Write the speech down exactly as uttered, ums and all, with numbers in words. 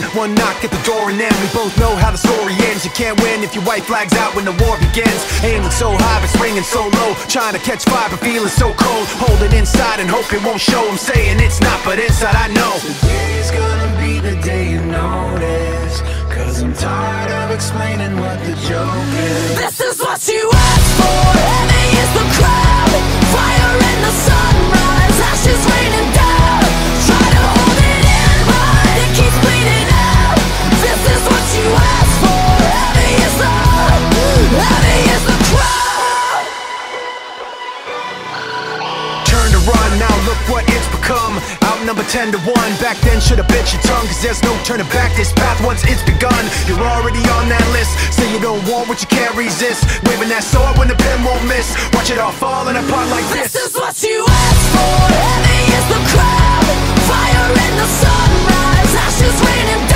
One knock at the door and then we both know how the story ends. You can't win if your white flag's out when the war begins. Aiming so high but swinging so low, trying to catch fire but feeling so cold. Hold it inside and hope it won't show. I'm saying it's not, but inside I know today's gonna be the day you notice, cause I'm tired of explaining what the joke is. This is what you asked for. Heavy is the crowd, fire in the sunrise, ashes raining down. Try to hold it in, but it keeps bleeding out. This is what you asked for. Heavy is the, heavy is the crowd. Turn to run, now look what it's become. Outnumber ten to one, back then should've bit your tongue, cause there's no turning back. This path once it's begun, you're already on that list. Say you don't want what you can't resist, waving that sword when the pen won't miss. Watch it all falling apart like this. This is what you asked for. Heavy is the crowd, fire in the sunrise, ashes raining down.